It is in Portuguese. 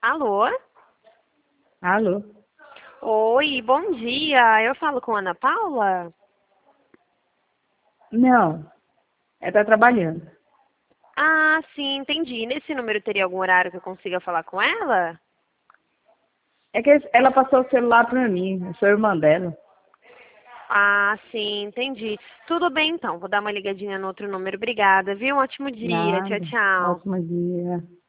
Alô? Alô? Oi, bom dia. Eu falo com a Ana Paula? Não, ela tá trabalhando. Ah, sim, entendi. Nesse número teria algum horário que eu consiga falar com ela? É que ela passou o celular pra mim, eu sou irmã dela. Ah, sim, entendi. Tudo bem então, vou dar uma ligadinha no outro número. Obrigada, viu? Um ótimo dia. Tchau, Nada. tchau. Ótimo dia.